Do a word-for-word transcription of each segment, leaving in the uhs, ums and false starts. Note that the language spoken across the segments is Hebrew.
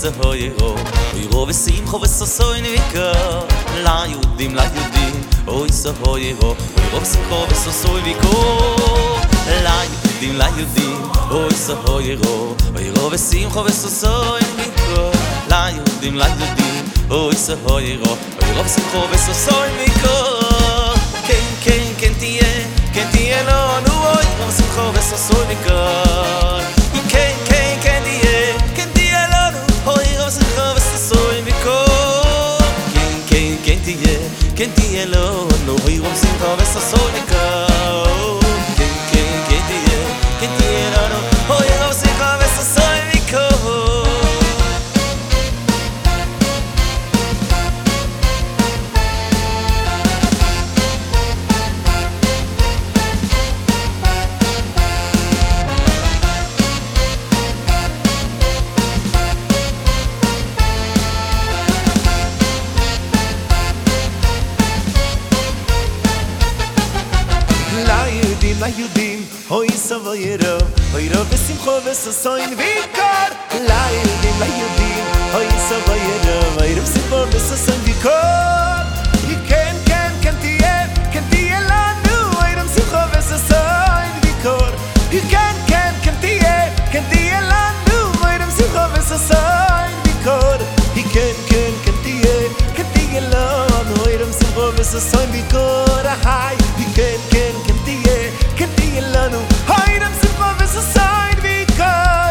סהוירו אוירו ושמחו וששון ויקר ליהודים ליהודים אוי סהוירו אוירו ושמחו וששון ויקר ליהודים ליהודים אוי סהוירו אוירו ושמחו וששון ויקר ליהודים ליהודים אוי סהוירו אוירו ושמחו וששון ויקר כן כן כן תהיה כן תהיה לנו אוירו ושמחו וששון ויקר כן כן כן תהיה כן תהיה לנו אוירו ושמחו וששון ויקר כן כן כן תהיה כן תהיה לנו אוירו ושמחו וששון ויקר כן כן כן תהיה כן תהיה לנו אוירו ושמחו וששון ויקר ליהודים, אוי סבוירו, אוירו ושמחו וששון ויקר ליהודים, ליהודים, אוי סבוירו, אוירו ושמחו וששון ויקר כן, כן, כן תהיה, כן תהיה לנו אוירו ושמחו וששון ויקר כן, כן, כן תהיה, כן תהיה לנו אוירו ושמחו וששון ויקר כן, כן, כן תהיה, כן תהיה לנו אוירו ושמחו וששון ויקר היי, כן, כן, כן תהיה כן תהיה לנו היירם שמחה וששון ויקר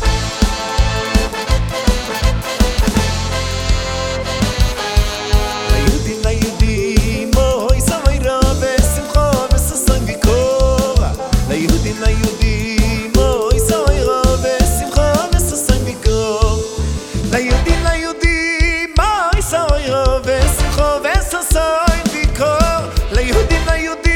ליהודים ליהודים אוי סבוירו ושמחה וששון ויקר ליהודים ליהודים אוי סבוירו ושמחה וששון ויקר ליהודים ליהודים אוי סבוירו ושמחה וששון ויקר ליהודים ליהודים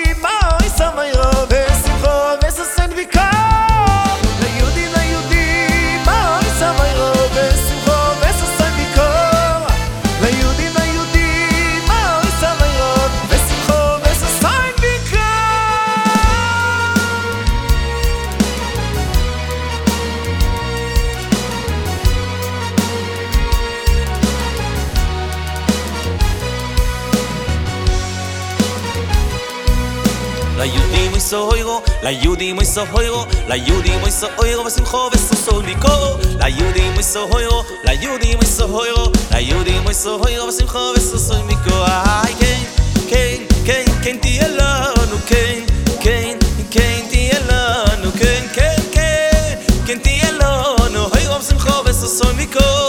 ליהודים מוי סהוירו, ליהודים מוי סהוירו, ליהודים מוי סהוירו ושמחו וששון ויקר ליהודים מוי סהוירו, ליהודים מוי סהוירו, ליהודים מוי סהוירו ושמחו וששון ויקר כן, כן, כן, כן תהיה לנו כן, כן, כן תהיה לנו כן, כן, כן, כן תהיה לנו אוירו ושמחו וששון ויקר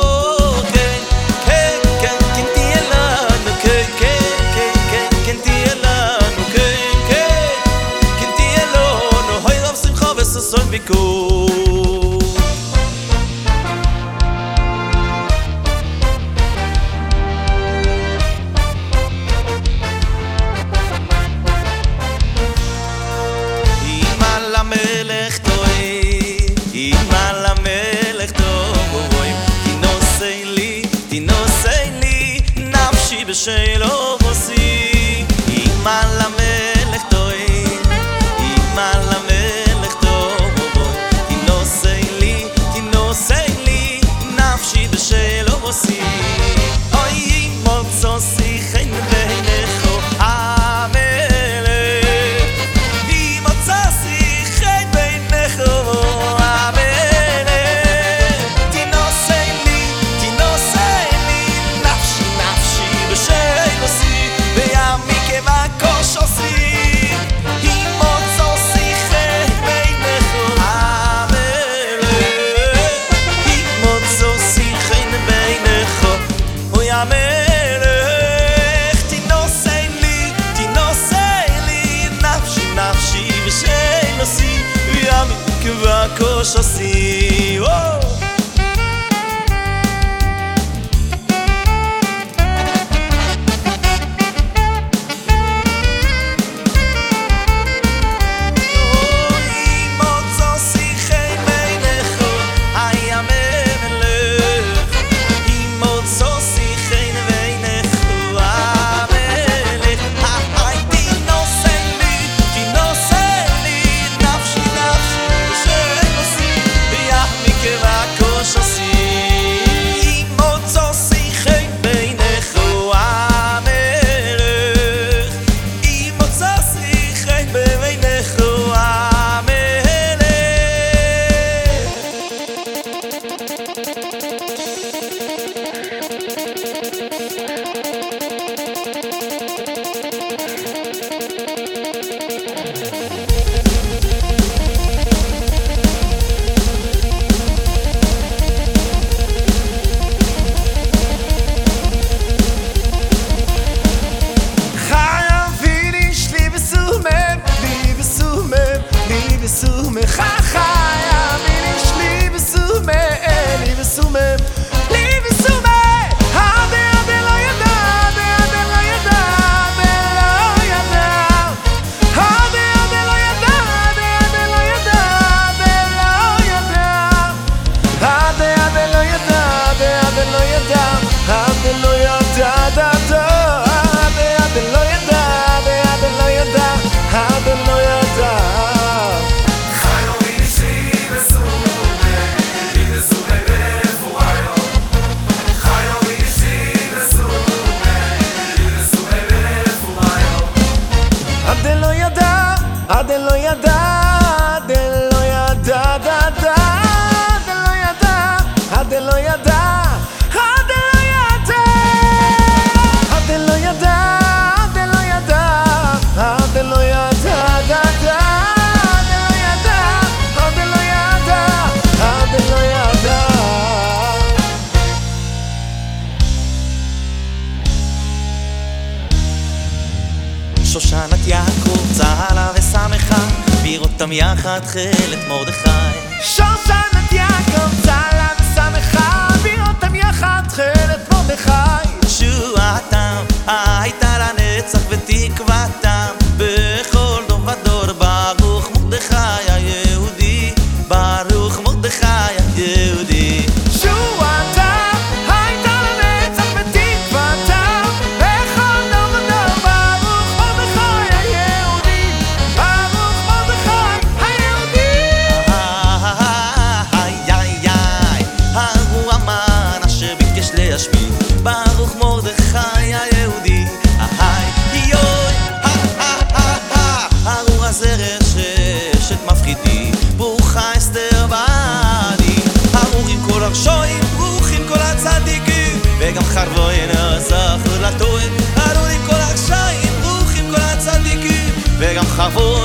son biko iman la melech toi iman la melech toi tinosei li tinosei li nafshi b'shelo vosi iman la melech toi iman la Oy, motzo sichen beinecho amele I motzo sichen beinecho amele Tino seili, tino seili Nafshi, nafshi, b'shei vosi עד לא ידע, עד לא ידע, עד לא ידע, עד לא ידע, עד לא ידע, עד לא ידע, עד לא ידע, עד לא ידע, עד לא ידע, עד לא ידע, עד לא ידע. שושנת יעקב צהלה ושמחה, בראותם יחד תכלת מרדכי. שושנת יעקב צהלה ושמחה, בראותם יחד תכלת מרדכי. תשועתם הייתה לנצח ותקוותם, בכל דור ודור ברוך מרדכי היהודי, ברוך מרדכי היהודי. תשועתם הייתה לנצח ותקוותם, בכל דור ודור ברוך מרדכי היהודי, ברוך מרדכי היהודי. איי איי איי, ההוא המן אשר ביקש להשמיד, ברוך מרדכי היהודי. איי יוי, ההוא הזרע ששת מפחידי, ברוכה אסתר בעדי. ארורים כל הרשועים, ברוכים כל הצדיקים, וגם חרבו ינצח לטועים. ארורים כל הרשעים, ברוכים כל הצדיקים, וגם חרבו